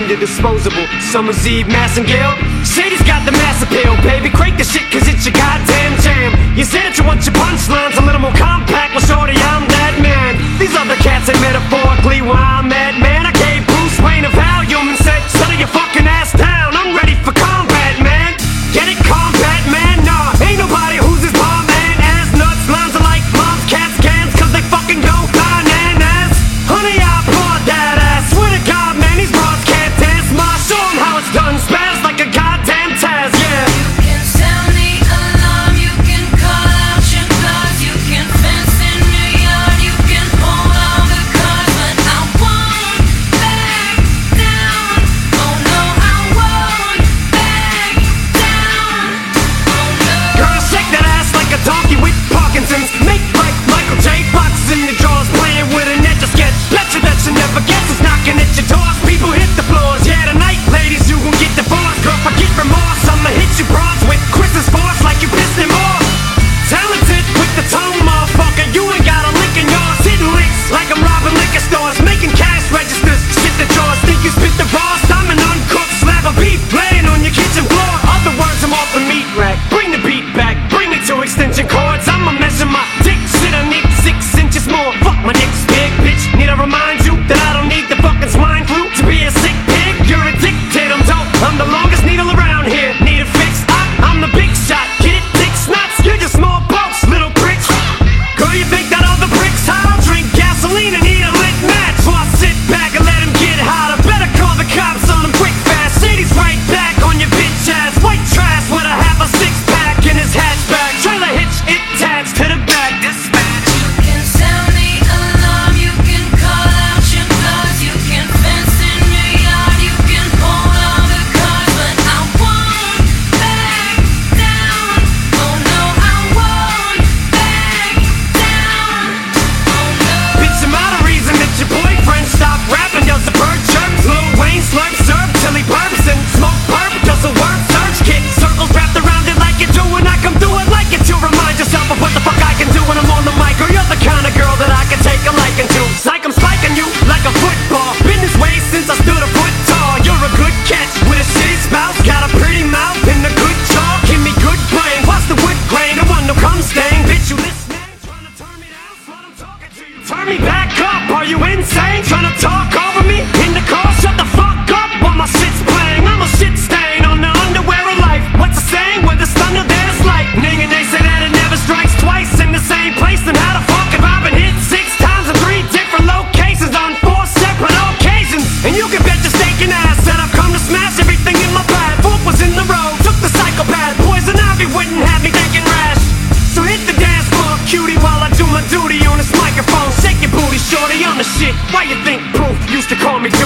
the disposable. Summer's Eve, Massengale. Shady's got the mass appeal, baby. Crank the shit, cause it's your goddamn jam. You said that you want your punchlines a little more compact. Well, shorty, I'm that man. These other cats ain't metaphorically where I'm at, man. I gave Bruce Wayne a Valium and said, settle your fucking ass down. I'm ready for combat, man. Get it, combat, man? Nah, ain't nobody who's as bomb, man. Ass nuts, lines are like moms, cats, cans, cause they fucking go bananas. Honey, I applaud that ass. Swear to God, man, these broads can't dance. Ma, show 'em how it's done. Spaz like a goddamn Taz, yeah. You can sound the alarm, you can call out your bluff, you can fence in your yard, you can pull all the cards, but I won't back down. Oh no, I won't back down. Oh no. Girl, shake that ass like a donkey with Parkinson's. Make like Michael J. Fox in the drawers, playing with an etch a sketch. Betcha that you never guess who's knocking at your doors. People hit the floors, yeah, tonight, ladies, you gon' get divorced. Girl, forget remorse, I'ma hit you bronze with Chris's force like you pissed him off. Talented with the tone, motherfucker, you ain't got a lick in yours. Hitting licks like I'm robbing liquor stores, making cash registers, shit the drawers. Think you spit the raws? I'm an uncooked slab of beef laying on your kitchen floor. Other words, I'm off the meat rack. Bring the beat back, bring me to extension cords. I'ma measure my dick, shit, I need 6 inches more. Fuck, my dick's big, bitch. Need I remind you that I don't need the fucking swine flu to be a sick pig? You're addicted, I'm dope. I'm the longest needle around here. Need a fix? I'm the big shot. Get it, dick snots? You're just small pokes, little pricks. Girl, you think that all the bricks hot? I'll drink gasoline and eat a lit match. So I sit back and let him get hotter. Better call the cops on him quick fast. Shady's right back on your bitch ass. White trash with a half a six-pack in his hatchback. Trailer hitch, it tags to the back. Dispatch. You can sound the alarm, you can call out your bluff, you can fence in your yard, you can pull all the cards, but I won't back down. Oh no, I won't back down. Oh no. Bitch, I'm out of reason that your boyfriend stopped rapping. Yells the bird chirps, Lil Wayne slurp serve till he burps and smoke perp does a word search kit. Circles wrapped around it like you do when I come through it like it to remind yourself of what the fuck I can do when I'm on the mic. Or you're the kind of girl that I can take a liking to. Psych, I'm spiking you like a football. Been this way since I stood a foot tall. You're a good catch with a shitty spouse. Got a pretty mouth and a good jaw. Give me good brain. Watch the wood grain. I want no cum stain. Bitch, you listening? Trying to turn me down? Slut, I'm talking to you. Turn me back up. Are you insane? Trying to talk over me? In the car, shut the fuck up while my shit's playing. I'm a shit stain on the underwear of life. What's the saying? Where there's thunder, there's lightning. And they say that it never strikes twice in the same place. Then how the fuck have I been hit 6 times in 3 different locations on 4 separate occasions? And you can bet your steak and ass that I've come to smash everything in my path. Wolf was in the road, took the psychopath. Poison ivy wouldn't have me thinking rash. So hit the dance floor, cutie, while I do my duty on this microphone. Shake your booty, shorty, I'm the shit. Why you think Proof used to call me